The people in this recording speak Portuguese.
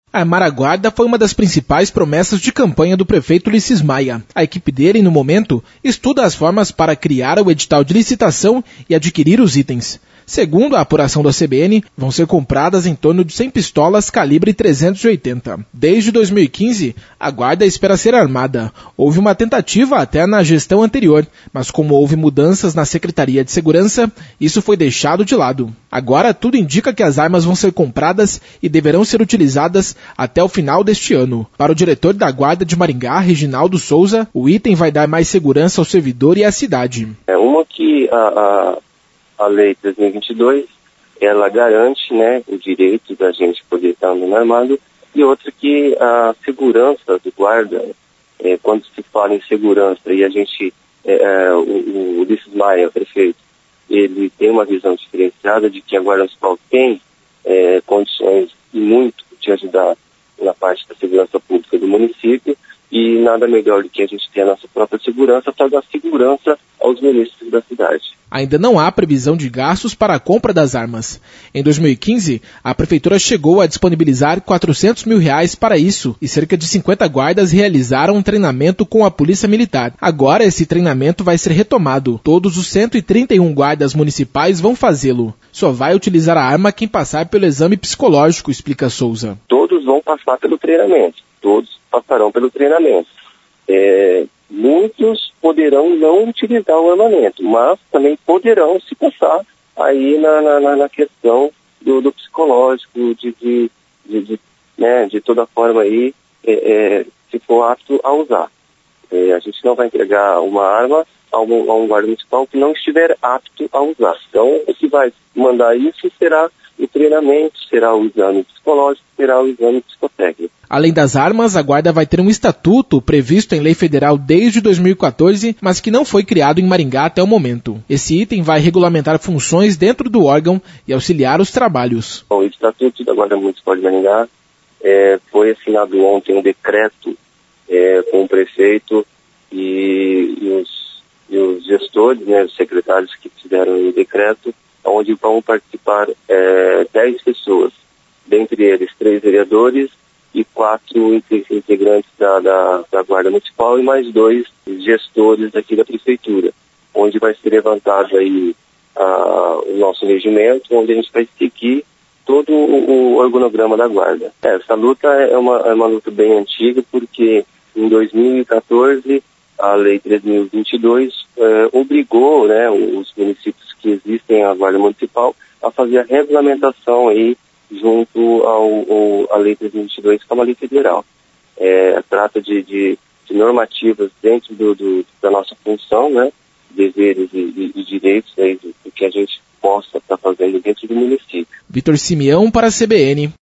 Armar a guarda foi uma das principais promessas de campanha do prefeito Ulisses Maia. A equipe dele, no momento, estuda as formas para criar o edital de licitação e adquirir os itens. Segundo a apuração da CBN, vão ser compradas em torno de 100 pistolas calibre 380. Desde 2015, a guarda espera ser armada. Houve uma tentativa até na gestão anterior, mas como houve mudanças na Secretaria de Segurança, isso foi deixado de lado. Agora, tudo indica que as armas vão ser compradas e deverão ser utilizadas até o final deste ano. Para o diretor da Guarda de Maringá, Reginaldo Souza, o item vai dar mais segurança ao servidor e à cidade. Uma que a Lei 3022, ela garante, o direito da gente poder estar andando armado, e outra que a segurança do guarda, quando se fala em segurança, e a gente, o Ulisses Maia, o prefeito, ele tem uma visão diferenciada de que a Guarda Municipal tem condições e muito de ajudar na parte da segurança pública do município, e nada melhor do que a gente ter a nossa própria segurança para dar segurança aos munícipes da cidade. Ainda não há previsão de gastos para a compra das armas. Em 2015, a prefeitura chegou a disponibilizar R$400 mil para isso e cerca de 50 guardas realizaram um treinamento com a Polícia Militar. Agora esse treinamento vai ser retomado. Todos os 131 guardas municipais vão fazê-lo. Só vai utilizar a arma quem passar pelo exame psicológico, explica Souza. Todos vão passar pelo treinamento. Todos passarão pelo treinamento. Muitos poderão não utilizar o armamento, mas também poderão se passar aí na questão do psicológico, de toda forma aí, se for apto a usar. A gente não vai entregar uma arma a um guarda municipal que não estiver apto a usar. Então, o que vai mandar isso será o treinamento, será o exame psicológico, será o exame psicotécnico. Além das armas, a Guarda vai ter um estatuto previsto em lei federal desde 2014, mas que não foi criado em Maringá até o momento. Esse item vai regulamentar funções dentro do órgão e auxiliar os trabalhos. O Estatuto da Guarda Municipal de Maringá foi assinado ontem um decreto com o prefeito e os gestores, os secretários que fizeram o decreto, onde vão participar 10 pessoas, dentre eles 3 vereadores e 4 integrantes da Guarda Municipal e mais 2 gestores aqui da Prefeitura, onde vai ser levantado aí o nosso regimento, onde a gente vai seguir todo o organograma da Guarda. Essa luta é uma luta bem antiga, porque em 2014 a Lei 3022 obrigou os municípios que existem a Guarda Municipal a fazer a regulamentação aí junto à Lei 3022, que é uma lei federal. Trata de normativas dentro da nossa função, deveres e direitos aí do que a gente possa estar fazendo dentro do município. Vitor Simeão para a CBN.